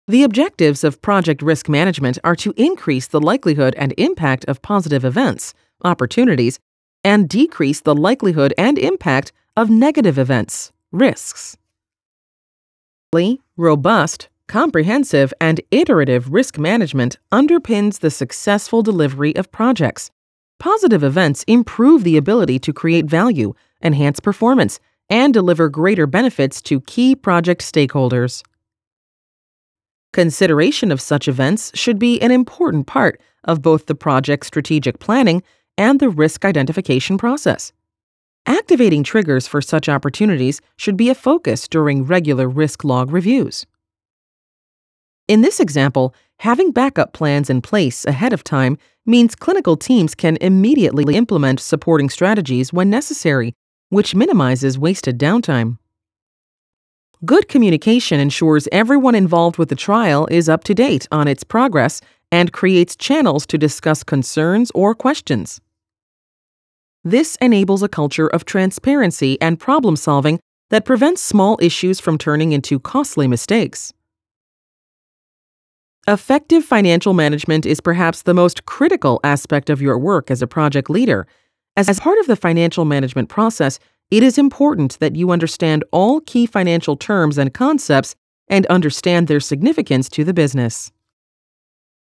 The objectives of project risk management are to increase the likelihood and impact of positive events, opportunities, and decrease the likelihood and impact of negative events, risks. Robust, comprehensive, and iterative risk management underpins the successful delivery of projects. Positive events improve the ability to create value, enhance performance, and deliver greater benefits to key project stakeholders. Consideration of such events should be an important part of both the project's strategic planning and the risk identification process. Activating triggers for such opportunities should be a focus during regular risk log reviews. In this example, having backup plans in place ahead of time means clinical teams can immediately implement supporting strategies when necessary, which minimizes wasted downtime. Good communication ensures everyone involved with the trial is up to date on its progress and creates channels to discuss concerns or questions. This enables a culture of transparency and problem solving that prevents small issues from turning into costly mistakes. Effective financial management is perhaps the most critical aspect of your work as a project leader. As part of the financial management process, it is important that you understand all key financial terms and concepts and understand their significance to the business.